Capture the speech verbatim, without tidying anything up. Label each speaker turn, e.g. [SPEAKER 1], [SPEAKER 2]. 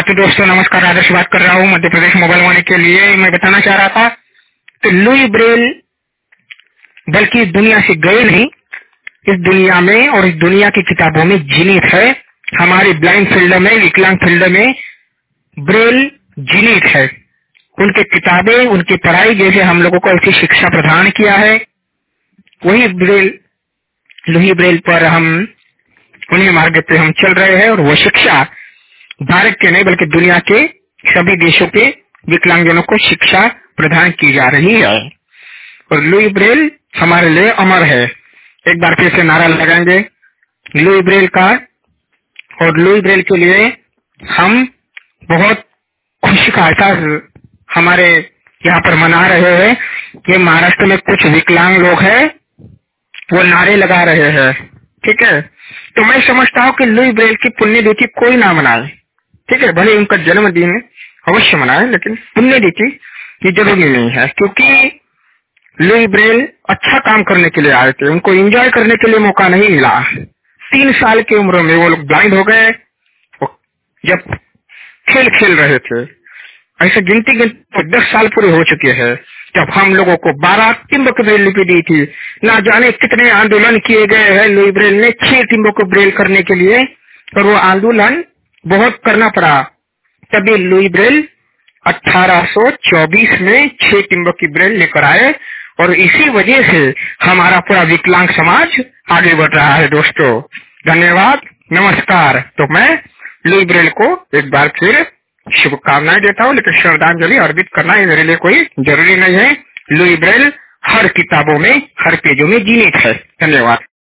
[SPEAKER 1] तो दोस्तों नमस्कार, आदर्श बात कर रहा हूँ मध्य प्रदेश मोबाइल वाणी के लिए। मैं बताना चाह रहा था कि लुई ब्रेल बल्कि दुनिया से गए नहीं, इस दुनिया में और इस दुनिया की किताबों में जीवित है। हमारी ब्लाइंड फील्ड में, विकलांग फील्ड में ब्रेल जीवित है। उनके किताबें, उनकी पढ़ाई जैसे हम लोगों को ऐसी शिक्षा प्रदान किया है, वही ब्रेल लुई ब्रेल पर हम उन्हीं मार्ग पे हम चल रहे हैं। और वो शिक्षा भारत के नहीं बल्कि दुनिया के सभी देशों के विकलांगजनों को शिक्षा प्रदान की जा रही है। और लुई ब्रेल हमारे लिए अमर है। एक बार फिर से नारा लगाएंगे लुई ब्रेल का। और लुई ब्रेल के लिए हम बहुत खुशी का एहसास हमारे यहाँ पर मना रहे हैं कि महाराष्ट्र में कुछ विकलांग लोग हैं, वो नारे लगा रहे हैं। ठीक है, तो मैं समझता हूँ कि लुई ब्रेल की पुण्यतिथि कोई ना मनाए। ठीक है, भले उनका जन्मदिन अवश्य मनाए, लेकिन पुण्यतिथि ये जरूरी नहीं है, क्योंकि लुई ब्रेल अच्छा काम करने के लिए आए थे। उनको एंजॉय करने के लिए मौका नहीं मिला। तीन साल की उम्र में वो लोग ब्लाइंड हो गए जब खेल खेल रहे थे। ऐसे गिनती गिनती दस साल पूरे हो चुके हैं जब हम लोगों को बारह टिम्बक ब्रेल लिपि दी थी। ना जाने कितने आंदोलन किए गए हैं लुई ब्रेल ने छह टिम्बक ब्रेल करने के लिए, और वो आंदोलन बहुत करना पड़ा। तभी लुई ब्रेल अठारह सौ चौबीस में छह टिम्बक की ब्रेल लेकर आए, और इसी वजह से हमारा पूरा विकलांग समाज आगे बढ़ रहा है। दोस्तों धन्यवाद, नमस्कार। तो मैं लुई ब्रेल को एक बार फिर शुभकामनाएं देता हूँ, लेकिन श्रद्धांजलि अर्पित करना ये मेरे लिए कोई जरूरी नहीं है। लुई ब्रेल हर किताबों में, हर पेजों में जीवित है। धन्यवाद।